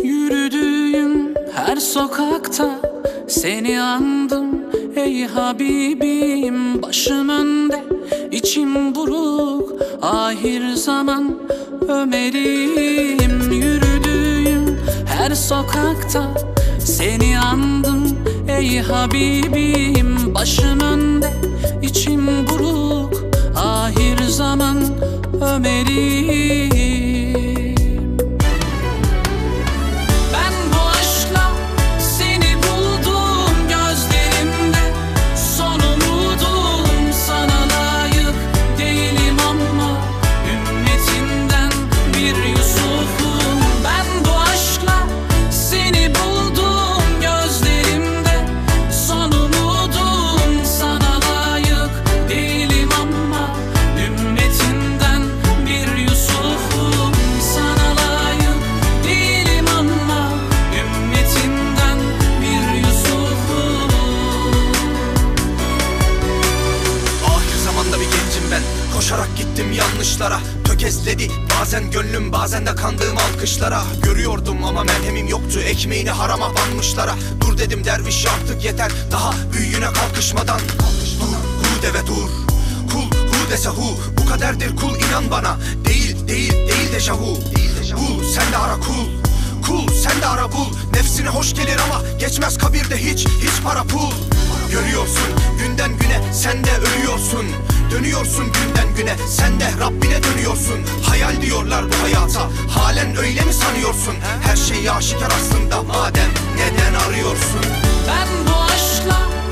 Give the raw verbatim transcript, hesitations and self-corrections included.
Yürüdüğüm her sokakta seni andım ey Habibim. Başım önde, içim buruk, ahir zaman Ömer'im. Yürüdüğüm her sokakta seni andım ey Habibim. Başım önde, içim buruk, ahir zaman Ömer'im. Koşarak gittim yanlışlara, tökezledi bazen gönlüm, bazen de kandığım alkışlara. Görüyordum ama merhemim yoktu, ekmeğini harama banmışlara. Dur dedim derviş artık yeter, daha büyüğüne kalkışmadan. Dur, hu de ve dur, kul hu dese hu. Bu kaderdir kul, inan bana. Değil, değil, değil dejavu. Bul, sen de ara kul. Kul, sen de ara bul. Nefsine hoş gelir ama geçmez kabirde hiç, hiç para pul. Görüyorsun günden güne sen de ölüyorsun. Dönüyorsun günden güne sen de Rabbine dönüyorsun. Hayal diyorlar bu hayata, halen öyle mi sanıyorsun? Her şey aşikar aslında, madem neden arıyorsun? Ben bu aşkla